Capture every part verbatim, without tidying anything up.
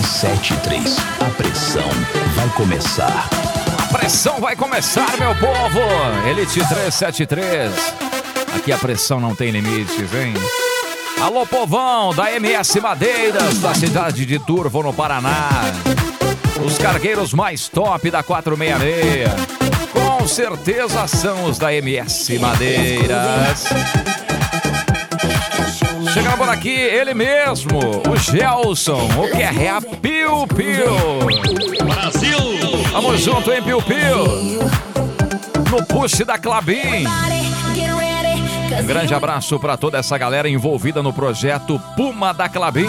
trezentos e setenta e três. A pressão vai começar. A pressão vai começar, meu povo. Elite trezentos e setenta e três. Aqui a pressão não tem limites, hein? Alô, povão da M S Madeiras, da cidade de Turvo, no Paraná. Os cargueiros mais top da quatrocentos e sessenta e seis. Com certeza são os da M S Madeiras. Chegando por aqui, ele mesmo, o Gelson, o que é a Piu Piu. Brasil! Vamos junto, hein, Piu Piu? No push da Clabin. Um grande abraço para toda essa galera envolvida no projeto Puma da Clabin.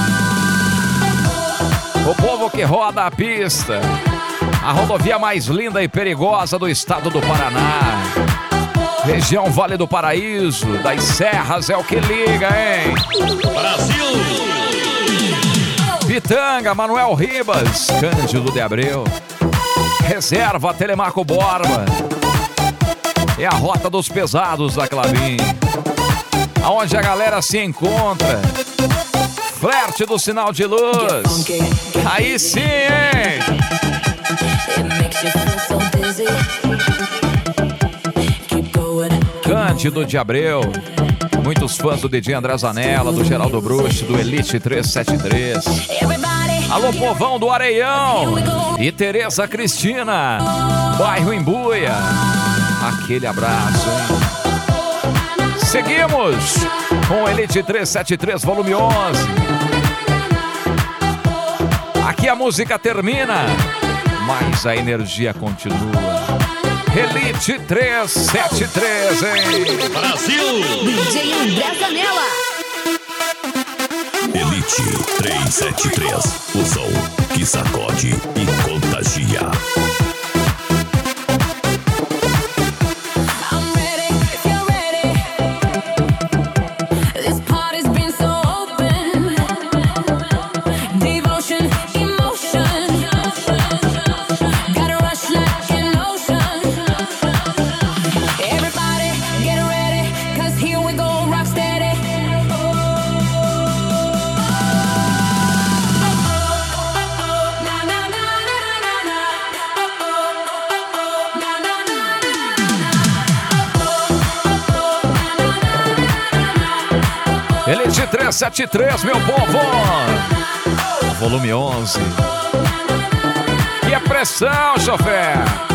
O povo que roda a pista. A rodovia mais linda e perigosa do estado do Paraná. Região Vale do Paraíso, das Serras é o que liga, hein? Brasil! Pitanga, Manuel Ribas, Cândido de Abreu. Reserva Telemaco Borba. É a rota dos pesados da Clabin. Aonde a galera se encontra. Flerte do sinal de luz. Aí sim, hein? Cândido de Abreu. Muitos fãs do D J André Zanella, do Geraldo Bruxo, do Elite trezentos e setenta e três. Alô, povão do Areião. E Tereza Cristina, bairro Embuia. Aquele abraço, hein? Seguimos com o Elite trezentos e setenta e três, volume onze. Aqui a música termina, mas a energia continua. Elite trezentos e setenta e três, hein? Brasil! D J André Zanella. Elite trezentos e setenta e três. O som que sacode e contagia. Elite trezentos e setenta e três, meu povo! Volume onze. E a pressão, chofer!